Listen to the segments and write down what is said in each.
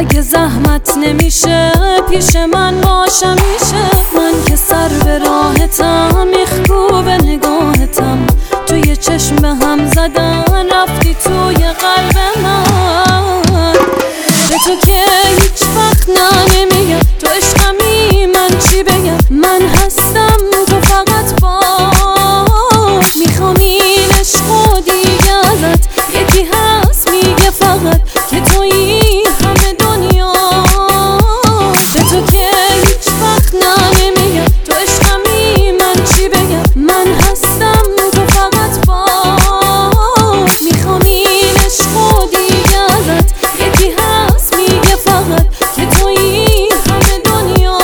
اگه زحمت نمیشه پیش من باشه میشه. من که سر به راهتم میخکوب نگاهتم، توی چشم به هم زدن رفتی توی قلب من. به تو که هیچ وقت نمیگم تو عشقمی، من چی بگم؟ من هستم تو فقط باش. میخوام این عشق و دیگه ازت یکی هست میگه فقط که تویی همه دنیا. به تو که هیچ وقت نمیگم تو عشقمی، من چی بگم؟ من هستم تو فقط باش. میخوام این عشق و دیگه ازت یکی هست میگه فقط که تویی همه دنیا.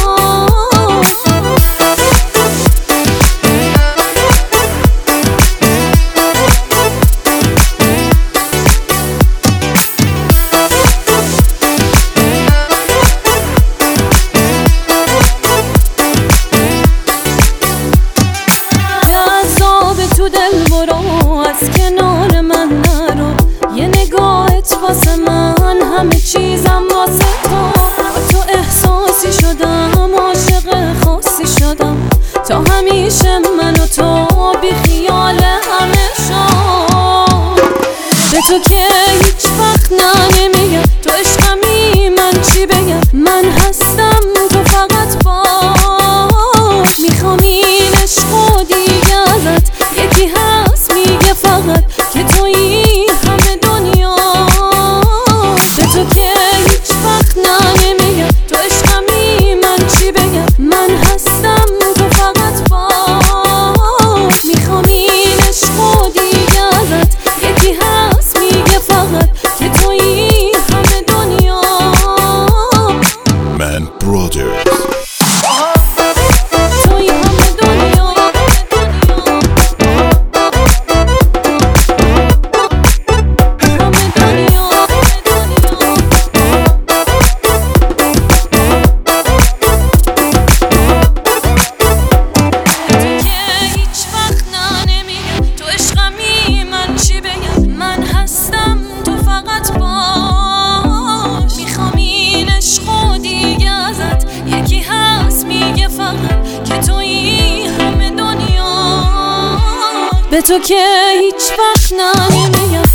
تو دل برو از کنار من نرو، یه نگاهت واسه من همه چیزم واسه تو. تو احساسی شدم عاشق خاصی شدم، تا همیشه من و تو بی خیال همه شد. به تو که هیچ وقت نمیگم تو عشقمی، من چی بگم؟ من هستم تو فقط باش. میخوام این عشق و دیگه ازت یکی هست میگه فقط که تویی همه دنیا. به تو که هیچ وقت نمیگم تو عشقمی، من چی بگم؟ من هستم تو فقط باش. میخوام این عشق و دیگه ازت یکی هست میگه فقط که تویی همه دنیا. من برادرز به تو که هیچ وقت نمیگم